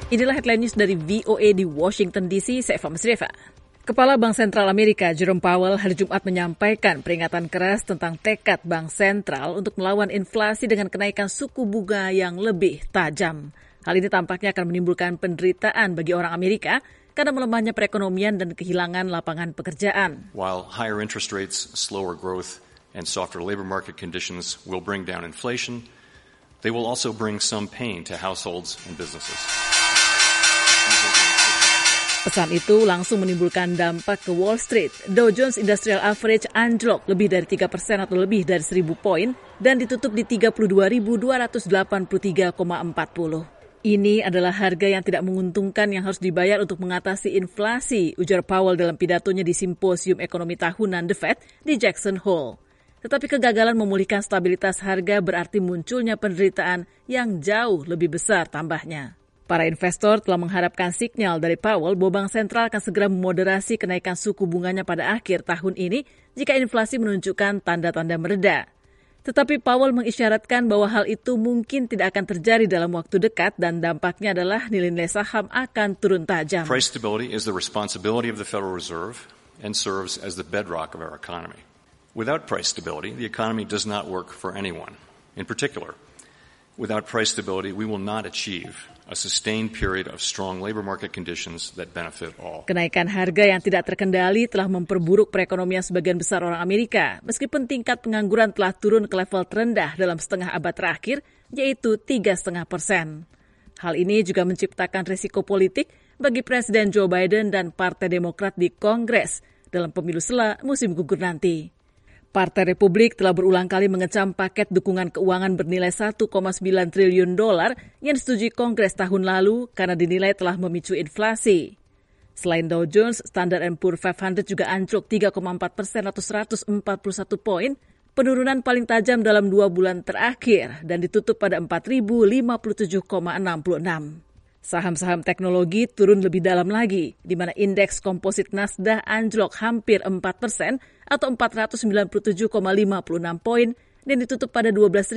Inilah headline news dari VOA di Washington DC, saya Eva Masrieva. Kepala Bank Sentral Amerika Jerome Powell hari Jumat menyampaikan peringatan keras tentang tekad Bank Sentral untuk melawan inflasi dengan kenaikan suku bunga yang lebih tajam. Hal ini tampaknya akan menimbulkan penderitaan bagi orang Amerika karena melemahnya perekonomian dan kehilangan lapangan pekerjaan. While higher interest rates, slower growth, and softer labor market conditions will bring down inflation, they will also bring some pain to households and businesses. Pesan itu langsung menimbulkan dampak ke Wall Street. Dow Jones Industrial Average anjlok lebih dari 3% atau lebih dari 1.000 poin dan ditutup di 32.283,40. Ini adalah harga yang tidak menguntungkan yang harus dibayar untuk mengatasi inflasi, ujar Powell dalam pidatonya di Simposium Ekonomi Tahunan The Fed di Jackson Hole. Tetapi kegagalan memulihkan stabilitas harga berarti munculnya penderitaan yang jauh lebih besar tambahnya. Para investor telah mengharapkan sinyal dari Powell bahwa Bank Sentral akan segera memoderasi kenaikan suku bunganya pada akhir tahun ini jika inflasi menunjukkan tanda-tanda mereda. Tetapi Powell mengisyaratkan bahwa hal itu mungkin tidak akan terjadi dalam waktu dekat dan dampaknya adalah nilai-nilai saham akan turun tajam. Price stability is the responsibility of the Federal Reserve and serves as the bedrock of our economy. Without price stability, the economy does not work for anyone. In particular, without price stability, we will not achieve a sustained period of strong labor market conditions that benefit all. Kenaikan harga yang tidak terkendali telah memperburuk perekonomian sebagian besar orang Amerika, meskipun tingkat pengangguran telah turun ke level terendah dalam setengah abad terakhir, yaitu 3,5%. Hal ini juga menciptakan risiko politik bagi Presiden Joe Biden dan Partai Demokrat di Kongres dalam pemilu sela musim gugur nanti. Partai Republik telah berulang kali mengecam paket dukungan keuangan bernilai $1,9 triliun yang disetujui Kongres tahun lalu karena dinilai telah memicu inflasi. Selain Dow Jones, Standard & Poor's 500 juga anjlok 3,4% atau 141 poin, penurunan paling tajam dalam 2 bulan terakhir dan ditutup pada 4.057,66. Saham-saham teknologi turun lebih dalam lagi, di mana indeks komposit Nasdaq anjlok hampir 4% atau 497,56 poin dan ditutup pada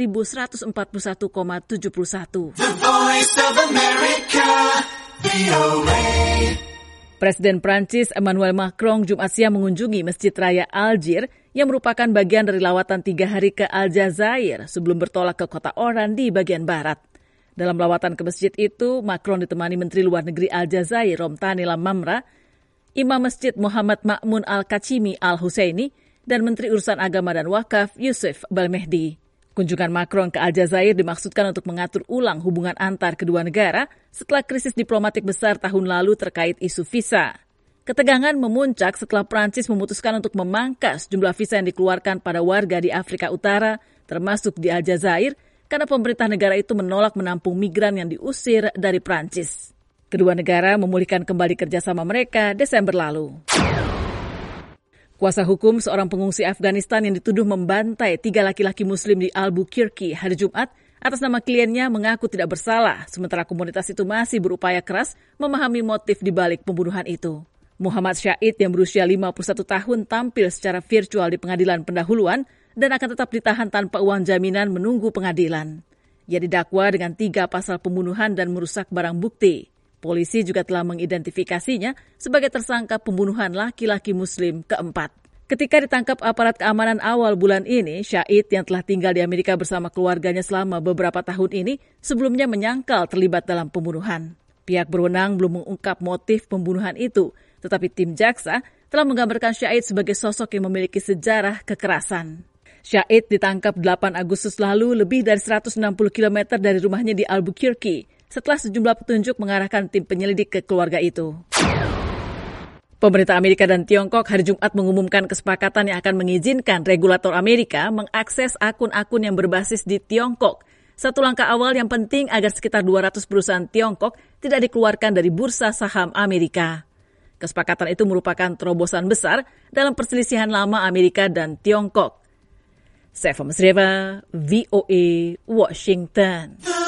12.141,71. The Voice of America, VOA. Presiden Prancis Emmanuel Macron Jumat siang mengunjungi Masjid Raya Algiers yang merupakan bagian dari lawatan 3 hari ke Aljazair sebelum bertolak ke kota Oran di bagian barat. Dalam lawatan ke masjid itu, Macron ditemani Menteri Luar Negeri Aljazair Romtani Lamamra, Imam Masjid Muhammad Ma'mun Al-Kachimi Al-Husaini, dan Menteri Urusan Agama dan Wakaf Yusuf Balmehdi. Kunjungan Macron ke Aljazair dimaksudkan untuk mengatur ulang hubungan antar kedua negara setelah krisis diplomatik besar tahun lalu terkait isu visa. Ketegangan memuncak setelah Prancis memutuskan untuk memangkas jumlah visa yang dikeluarkan pada warga di Afrika Utara, termasuk di Aljazair, karena pemerintah negara itu menolak menampung migran yang diusir dari Prancis. Kedua negara memulihkan kembali kerjasama mereka Desember lalu. Kuasa hukum seorang pengungsi Afghanistan yang dituduh membantai 3 laki-laki Muslim di Albuquerque hari Jumat atas nama kliennya mengaku tidak bersalah, sementara komunitas itu masih berupaya keras memahami motif di balik pembunuhan itu. Muhammad Syahid yang berusia 51 tahun tampil secara virtual di pengadilan pendahuluan dan akan tetap ditahan tanpa uang jaminan menunggu pengadilan. Ia didakwa dengan 3 pasal pembunuhan dan merusak barang bukti. Polisi juga telah mengidentifikasinya sebagai tersangka pembunuhan laki-laki Muslim keempat. Ketika ditangkap aparat keamanan awal bulan ini, Syahid yang telah tinggal di Amerika bersama keluarganya selama beberapa tahun ini sebelumnya menyangkal terlibat dalam pembunuhan. Pihak berwenang belum mengungkap motif pembunuhan itu, tetapi tim jaksa telah menggambarkan Syahid sebagai sosok yang memiliki sejarah kekerasan. Syahid ditangkap 8 Agustus lalu lebih dari 160 km dari rumahnya di Albuquerque setelah sejumlah petunjuk mengarahkan tim penyelidik ke keluarga itu. Pemerintah Amerika dan Tiongkok hari Jumat mengumumkan kesepakatan yang akan mengizinkan regulator Amerika mengakses akun-akun yang berbasis di Tiongkok. Satu langkah awal yang penting agar sekitar 200 perusahaan Tiongkok tidak dikeluarkan dari bursa saham Amerika. Kesepakatan itu merupakan terobosan besar dalam perselisihan lama Amerika dan Tiongkok. Saya Eva Masrieva, VOA, Washington.